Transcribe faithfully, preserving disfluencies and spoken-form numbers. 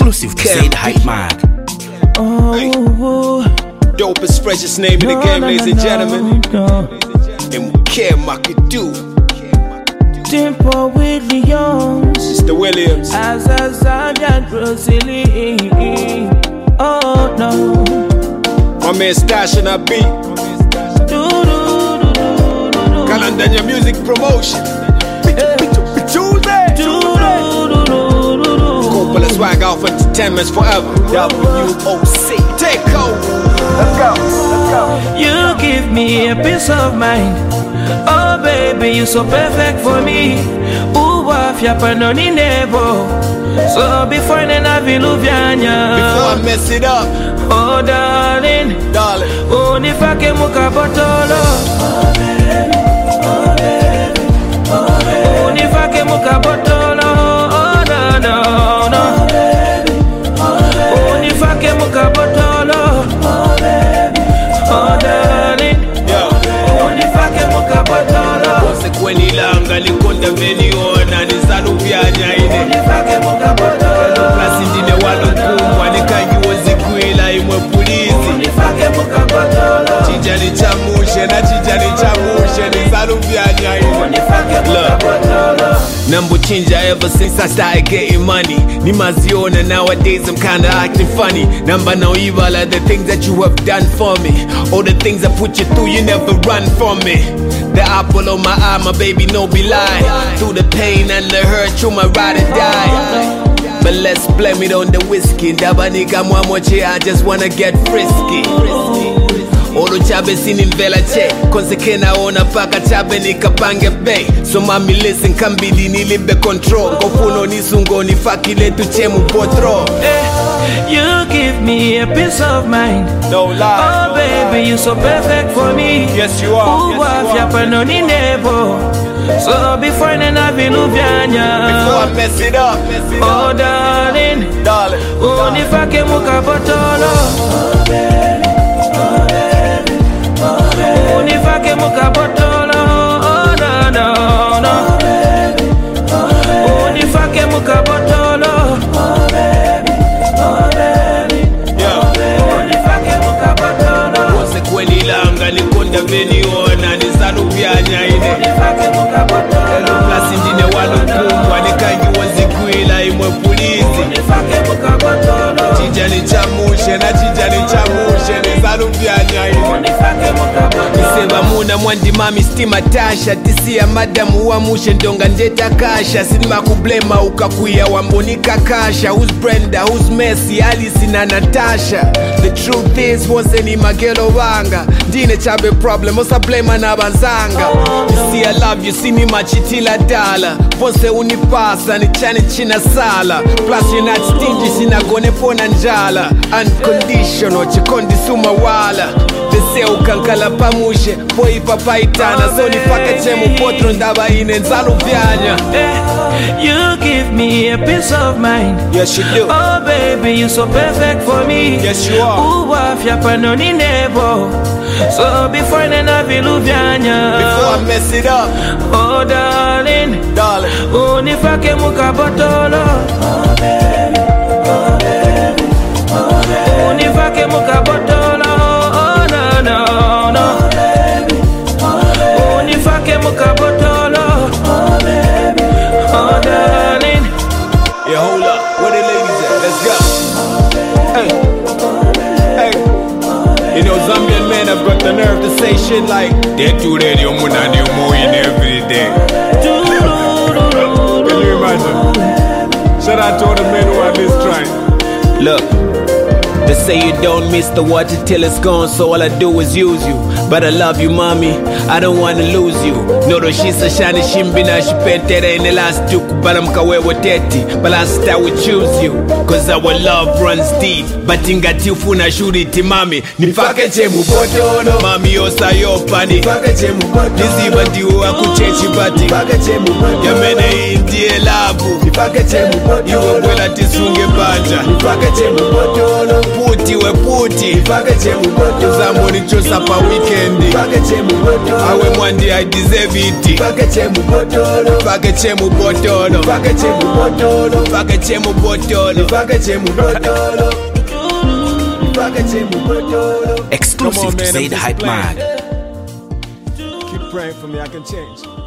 exclusive to Say the Hype Man. Oh, dopest, freshest name in the game, no, ladies no, and no, gentlemen. no. And care Makidu. Tempo Williams, Mister Williams. as a Zambian Brazilian. Oh no, My man Stash on our beat. do do do do do do. Kalandanya Music Promotion. Tuesday. Do do do do do do. Coppola Swag Off Entertainment's forever. W O C. Take over. Let's go. Let's go. You give me a peace of mind. Oh baby, you so perfect for me. Uwa fiapa no ni nebo. So before nena viluvyanya. Before I mess it up, Oh darling, darling. unifake mukabotolo. Oh baby, oh baby, oh baby. Unifake mukabotolo. Oh no no no. Oh baby, oh baby. Unifake mukabotolo. Oh baby, oh darling. Yeah. Unifake mukabotolo. Kose kweni langa likonda veniona nisaluvyanya ine. Unifake mukabotolo. Plasi ndine walo kumwa nikangiwo zikwila imwe pulizi. Unifake mukabotolo. Chijani chamushe na chijani chamushe nisaluvyanya ine. Unifake mukabotolo. Number changer ever since I started getting money. Nimaziona nowadays I'm kinda acting funny. Number no evil are the things that you have done for me. All the things I put you through, you never run from me. The apple on my eye, my baby, no be lie. Through the pain and the hurt, you my ride or die. But let's blame it on the whiskey. Dabanika mwamoche, I just wanna get frisky. Olo chabe sinimvela che Konse naona paka chabe nikapange bay. So mami listen kambili nilibe control. Kofuno nisungo nifakile tuchemu potro. Eh, you give me a peace of mind. No lie. Oh baby, you so perfect for me. Yes you are. Uwa Yes, you are. fiapa no ni nebo. So before nena viluvyanya. Before I mess it up, mess it Oh up, darling, darling. unifake mukabotolo. Oh baby, oh baby, oh baby. Unifake mukabotolo. Oh no no no. Oh baby, oh baby. Unifake mukabotolo. Oh baby, oh baby. Yeah. Unifake mukabotolo. Kose kweni langa likonda veniona nisaluvyanya ine. Unifake mukabotolo. Plasi ndine walo kumwa nikangiwo zikwila imwe pulizi. Unifake mukabotolo. Chijani chamushe na chijani chamushe nisaluvyanya ine. Unifake mukabotolo. Seba muna mwandi mami stima tasha. Tisi ya madamu wa mushe ndonga ndeta kasha. Sinima kublema ukakuya wambonika kasha. Who's Brenda, who's Messi, Alice na Natasha. The truth is wose ni magelo wanga. Ndine chabe problem, osa blema na banzanga. You see I love you, sini machitila dala. Vose unipasa, ni chane china sala. Plus you're not stingy, sina gone pona njala. Unconditional, chikondi suma wala. Dese ukankala pamushe, poi papaitana. So nifake chemu potro ndaba ine nzalu vyanya. Eh, you give me a peace of mind. Yes you do. Oh baby, you so perfect for me. Yes you are. Uwa fiapa no ni nebo. So before nena viluvyanya. Before I mess it up, Oh darling, darling. unifake mukabotolo. Oh baby, oh baby, oh baby. Unifake mukabotolo. Oh no no no. Oh baby, oh baby. Unifake mukabotolo. Oh baby, oh darling. Yeah, hold up. Where the ladies at? Let's go. Hey, hey. You know, Zambian men have got the nerve to say shit like they do radio muna new in every day. Can you imagine? Shout out to all the men who are this trying. Look, they say you don't miss the water till it's gone, so all I do is use you. But I love you, mommy, I don't wanna lose you. Noro shisa shani shimbina shipentere in the last two balamka wewe teti. But I start we choose you, cause our love runs deep. But ingatifu na shuriti mami. Nifake chemu botono mami osa yopani. Nifake chemu botono niziba diwa kuchechi bati. Nifake chemu botono yamene indie labu. Nifake chemu botono iwe mwela tisunge banja. Nifake chemu botono puti we puti. viti uzambonichosa pa weekend awe mwandi I deserve it Fake chemu botolo Fake chemu botolo Fake chemu botolo Fake chemu botolo Fake chemu botolo Fake chemu botolo. Exclusive to Zaid Hype Mag. Keep praying for me, I can change.